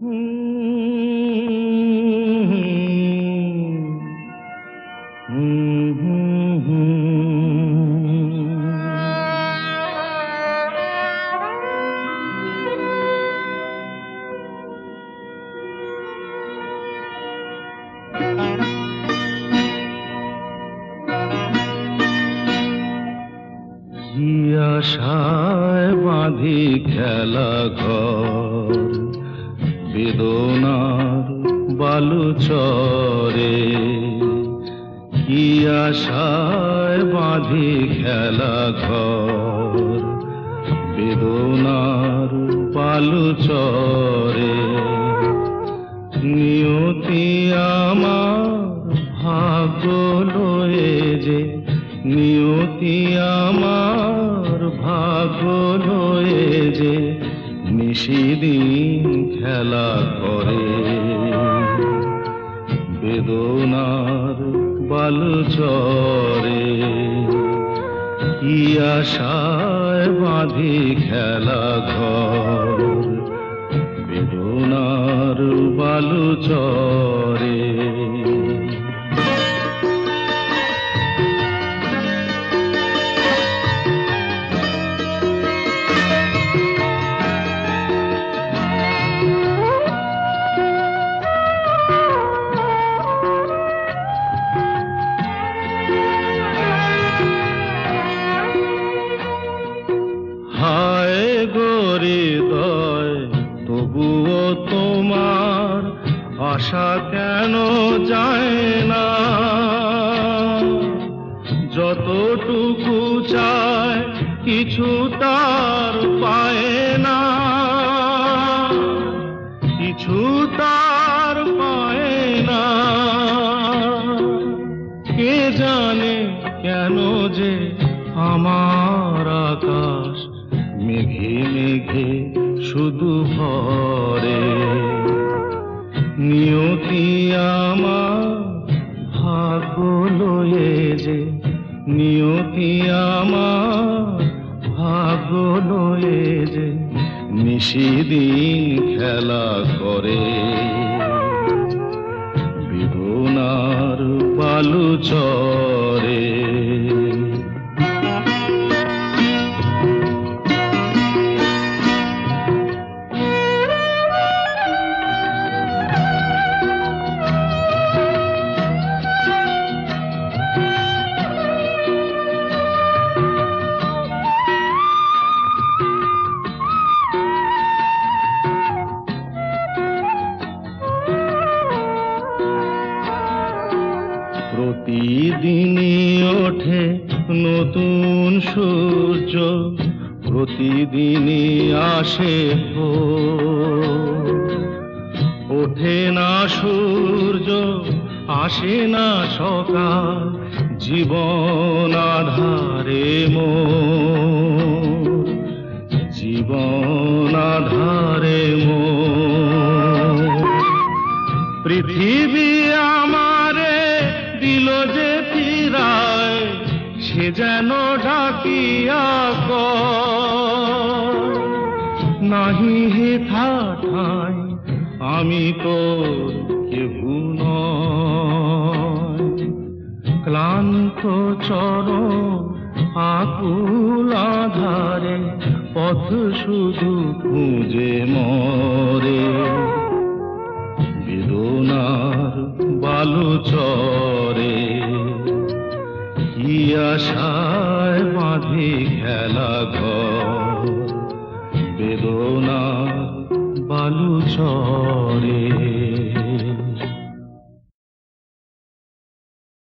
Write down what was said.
কি আশায় বাঁধি খেলা ঘর বেদনার বালুচরে, কি আশায় বাঁধি খেলা ঘর বেদনার বালুচরে। নিয়তি আমার ভাগ্য লয়ে যে, নিয়তি আমার ভাগ্য লয়ে যে নিশিদিন খেলা করে বেদনার বালুচরে। কি আশায় বাঁধি খেলা ঘর বেদনার বালুচরে। হায় গো হৃদয়, তবুও তোমার আশা কেন যায় না? যতটুকু চায় কিছু তার পায় না, কিছু তার পায় না। কে জানে কেন যে আমার আকাশ মেঘে মেঘে শুধু ভরে। নিয়তি আমার ভাগ্য লয়ে যে, নিয়তি আমার ভাগ্য লয়ে যে নিশিদিন খেলা করে বেদনার বালুচরে। প্রতিদিনই ওঠে নতুন সূর্য, প্রতিদিনই আসে ভোর। ওঠে না সূর্য, আসে না সকাল, জীবন আধারে মোর, জীবন আধারে মোর। পৃথিবী আমারে দিল যে ফিরায়, সে যেন ডাকিয়া কয়, নাহি হেথা ঠাই আমি তোর কেহু নয়। ক্লান্ত চরণ আকুল আধারে পথ শুধু খুঁজে মরে বেদনার বালুচরে। কি আশায় বাঁধি খেলা ঘর বেদনার বালুচরে।